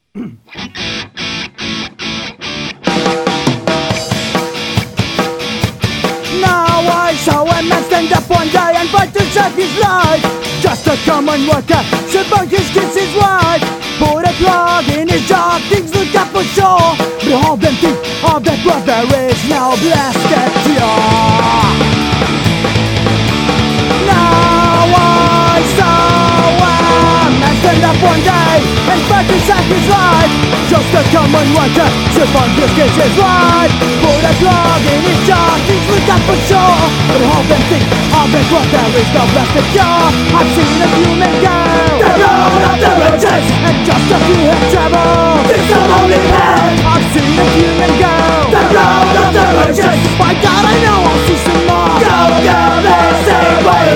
Now I saw a man stand up one day and fight to save his life. Just a common worker, survived his kids, his wife. Put a plug in his jaw, things look up for sure. But all them think of that brother is now blasted pure. Now I saw a man stand up one day and fight to save his life. Just a common worker, survived his kids, his wife. Put a plug in his jaw, things look up for sure. But all them think of that brother is now blasted pure. I've seen a few men go the road of the righteous, and just a few have traveled this the lonely path. I've seen a few men go The road of the righteous, by God I know I'll see some more. go the same way.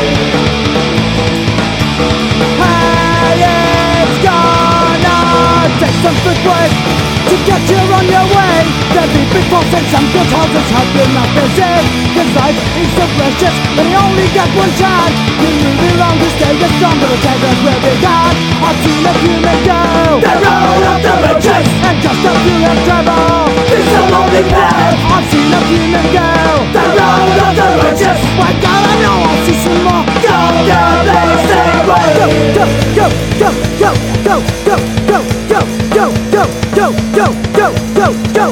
Hey, it's gonna take some footwork to get you on your way. There'll be big faults and some good horses have been up and said. Cause life is so precious, but you only got one shot. You live it long to stay as strong, but the tigers will be gone. I've seen a few men go The road of the righteous, and just a few have traveled this the lonely path. I've seen a few men go The road of the righteous, by God I know I'll see some more. go the same way. Go, go, go, go, go, go, go, go, go, go, go, go, go, go, go.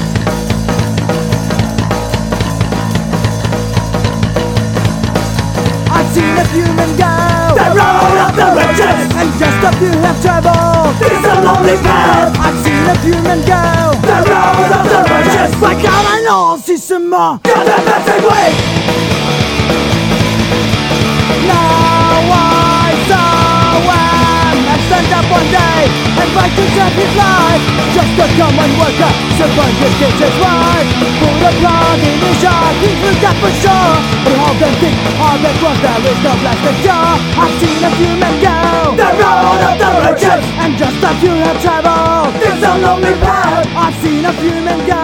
I've seen a few men go The road of the righteous, and just a few have traveled this the lonely path. I've seen a few men go The road of the righteous, by God I know I'll see some more. go the same way. Now I saw a man stand up one day and fight to save his life. Just a common worker, survived his kids, his wife. Put a plug in his yard, he looked up for sure. But all them think, all that was there is no blasted jaw. I've seen a few men go The road of the righteous, and just a few have traveled this the lonely path. I've seen a few men go